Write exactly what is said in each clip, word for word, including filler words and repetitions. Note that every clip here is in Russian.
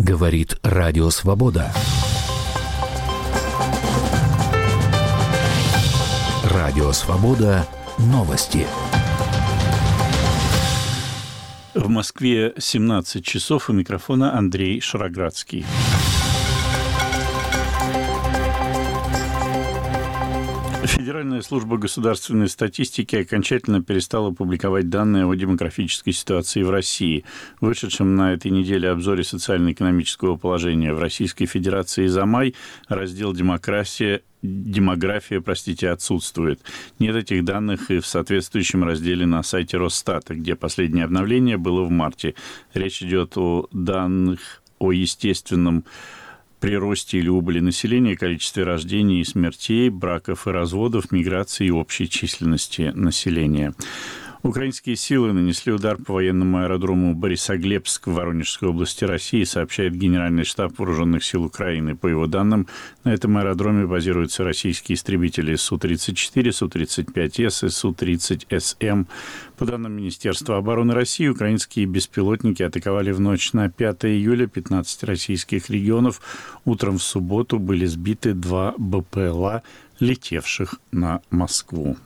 Говорит Радио Свобода. Радио Свобода. Новости. В Москве семнадцать часов, у микрофона Андрей Шароградский. Федеральная служба государственной статистики окончательно перестала публиковать данные о демографической ситуации в России. В вышедшем на этой неделе обзоре социально-экономического положения в Российской Федерации за май раздел «Демократия» Демография, простите, отсутствует. Нет этих данных и в соответствующем разделе на сайте Росстата, где последнее обновление было в марте. Речь идет о данных о естественном приросте или убыли населения, количестве рождений и смертей, браков и разводов, миграции и общей численности населения. Украинские силы нанесли удар по военному аэродрому Борисоглебск в Воронежской области России, сообщает Генеральный штаб Вооруженных сил Украины. По его данным, на этом аэродроме базируются российские истребители Су тридцать четыре, Су тридцать пять С и Су тридцать С М. По данным Министерства обороны России, украинские беспилотники атаковали в ночь на пятое июля пятнадцать российских регионов. Утром в субботу были сбиты два Б П Л А, летевших на Москву.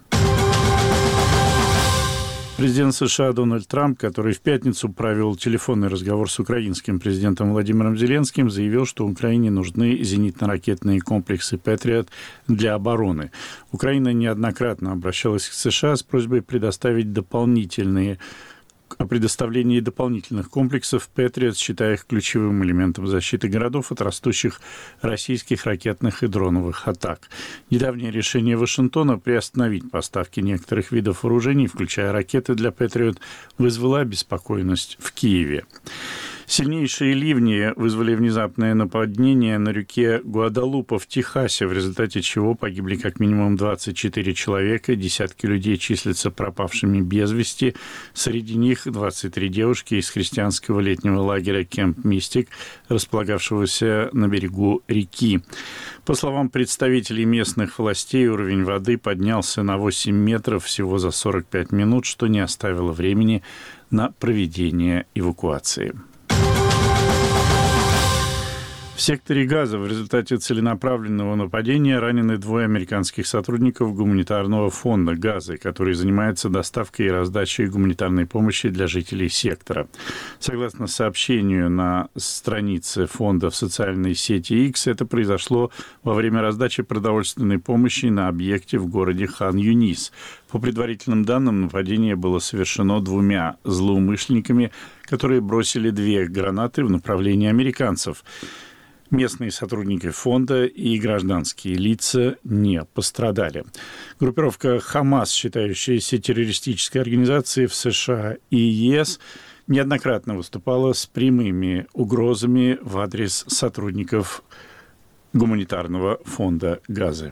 Президент США Дональд Трамп, который в пятницу провел телефонный разговор с украинским президентом Владимиром Зеленским, заявил, что Украине нужны зенитно-ракетные комплексы «Патриот» для обороны. Украина неоднократно обращалась к США с просьбой предоставить дополнительные о предоставлении дополнительных комплексов «Патриот», считая их ключевым элементом защиты городов от растущих российских ракетных и дроновых атак. Недавнее решение Вашингтона приостановить поставки некоторых видов вооружений, включая ракеты для «Патриот», вызвало обеспокоенность в Киеве. Сильнейшие ливни вызвали внезапное наводнение на реке Гуадалупа в Техасе, в результате чего погибли как минимум двадцать четыре человека, десятки людей числятся пропавшими без вести. Среди них двадцать три девушки из христианского летнего лагеря «Кемп Мистик», располагавшегося на берегу реки. По словам представителей местных властей, уровень воды поднялся на восемь метров всего за сорок пять минут, что не оставило времени на проведение эвакуации. В секторе Газа в результате целенаправленного нападения ранены двое американских сотрудников гуманитарного фонда «Газы», который занимается доставкой и раздачей гуманитарной помощи для жителей сектора. Согласно сообщению на странице фонда в социальной сети X, это произошло во время раздачи продовольственной помощи на объекте в городе Хан-Юнис. По предварительным данным, нападение было совершено двумя злоумышленниками, которые бросили две гранаты в направлении американцев. Местные сотрудники фонда и гражданские лица не пострадали. Группировка «Хамас», считающаяся террористической организацией в США и Е С, неоднократно выступала с прямыми угрозами в адрес сотрудников гуманитарного фонда «Газы».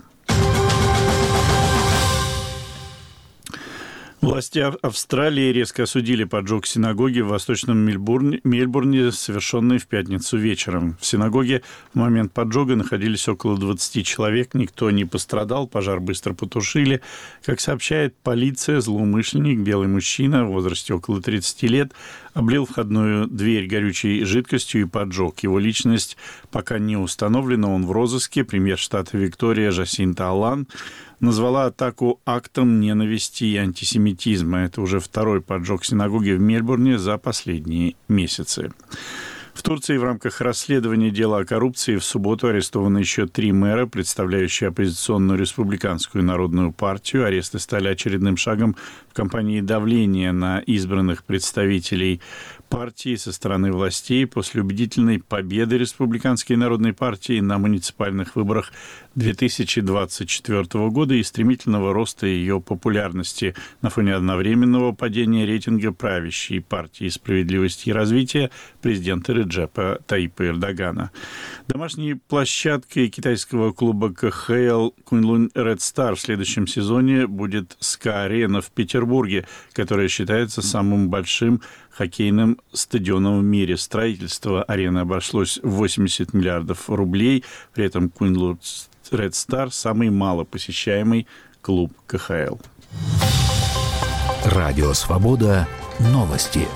Власти Австралии резко осудили поджог синагоги в Восточном Мельбурне, Мельбурне, совершенный в пятницу вечером. В синагоге в момент поджога находились около двадцати человек, никто не пострадал, пожар быстро потушили. Как сообщает полиция, злоумышленник, белый мужчина в возрасте около тридцати лет, облил входную дверь горючей жидкостью и поджег. Его личность пока не установлена, он в розыске. Премьер штата Виктория Джасинта Аллан назвала атаку актом ненависти и антисемитизма. Это уже второй поджог синагоги в Мельбурне за последние месяцы. В Турции в рамках расследования дела о коррупции в субботу арестованы еще три мэра, представляющие оппозиционную республиканскую народную партию. Аресты стали очередным шагом в кампании давления на избранных представителей партии со стороны властей после убедительной победы Республиканской народной партии на муниципальных выборах две тысячи двадцать четвёртого года и стремительного роста ее популярности на фоне одновременного падения рейтинга правящей партии «Справедливости и развития» президента Реджепа Таипа Эрдогана. Домашней площадкой китайского клуба Ка Ха Эл Куньлунь Ред Стар в следующем сезоне будет СКА-арена в Петербурге, которая считается самым большим хоккейным стадионом в мире. Строительство арены обошлось в восемьдесят миллиардов рублей. При этом Куньлунь Ред Стар – самый малопосещаемый клуб Ка Ха Эл. Радио Свобода. Новости.